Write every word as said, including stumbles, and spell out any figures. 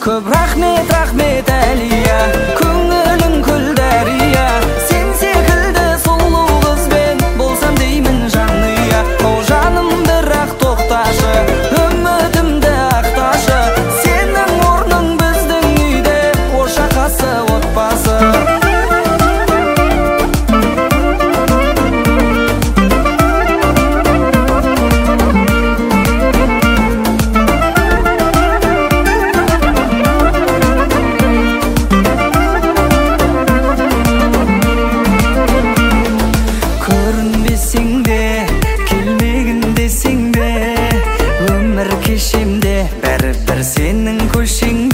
Көп рахмет, рахмет әлия, көңілің күл дәрия. Сен секілді сұлу қызбен болсам деймін жанұя. О жаным, бірақ тоқташы, үмітімді ақташы. Сенің орның біздің үйде, ошақ асы отбасы. Келмегін десең де, өмір кешемде бәрібір сенің көшең